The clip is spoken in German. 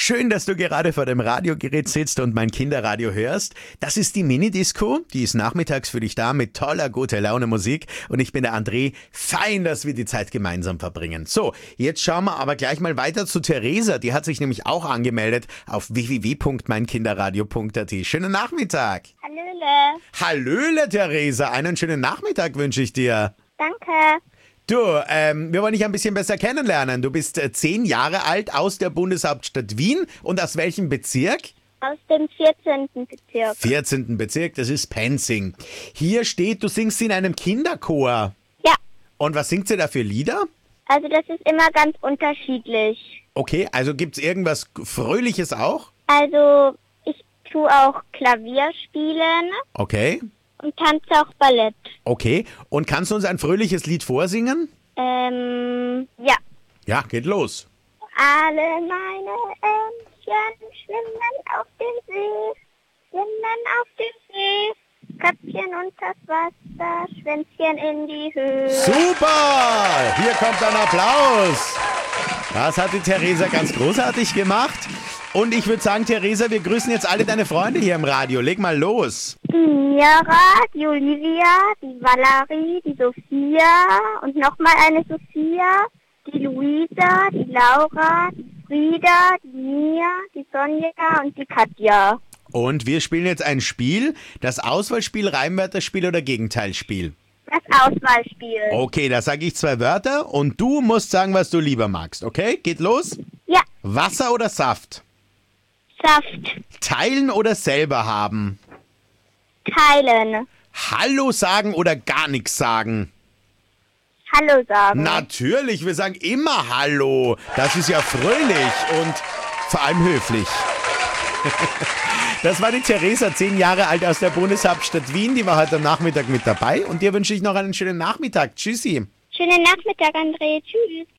Schön, dass du gerade vor dem Radiogerät sitzt und mein Kinderradio hörst. Das ist die Mini-Disco. Die ist nachmittags für dich da mit toller, guter Laune Musik. Und ich bin der André. Fein, dass wir die Zeit gemeinsam verbringen. So, jetzt schauen wir aber gleich mal weiter zu Theresa. Die hat sich nämlich auch angemeldet auf www.meinkinderradio.at. Schönen Nachmittag. Hallöle. Hallöle, Theresa. Einen schönen Nachmittag wünsche ich dir. Danke. Du, wir wollen dich ein bisschen besser kennenlernen. Du bist 10 Jahre alt, aus der Bundeshauptstadt Wien. Und aus welchem Bezirk? Aus dem 14. Bezirk. 14. Bezirk, das ist Penzing. Hier steht, du singst in einem Kinderchor. Ja, Und was singt sie da für Lieder? also das ist immer ganz unterschiedlich. Okay, also gibt's irgendwas Fröhliches auch? Also ich tue auch Klavier spielen Okay, und tanze auch Ballett. okay. Und kannst du uns ein fröhliches Lied vorsingen? Ja. Ja, geht los. Alle meine Entchen schwimmen auf dem See, schwimmen auf dem See. Köpfchen unters Wasser, Schwänzchen in die Höhe. Super! Hier kommt ein Applaus. Das hat die Theresa ganz großartig gemacht. Und ich würde sagen, Theresa, wir grüßen jetzt alle deine Freunde hier im Radio. Leg mal los. Die Mira, die Olivia, die Valerie, die Sophia und nochmal eine Sophia, die Luisa, die Laura, die Frieda, die Mia, die Sonja und die Katja. Und wir spielen jetzt ein Spiel. Das Auswahlspiel, Reimwörterspiel oder Gegenteilspiel? Das Auswahlspiel. Okay, da sage ich 2 Wörter und du musst sagen, was du lieber magst. Okay, geht los? Ja, Wasser oder Saft? Saft. Teilen oder selber haben? Teilen. Hallo sagen oder gar nichts sagen? Hallo sagen. Natürlich, wir sagen immer Hallo. Das ist ja fröhlich und vor allem höflich. Das war die Theresa, 10 Jahre alt aus der Bundeshauptstadt Wien. Die war heute am Nachmittag mit dabei und dir wünsche ich noch einen schönen Nachmittag. Tschüssi. Schönen Nachmittag, André. Tschüss.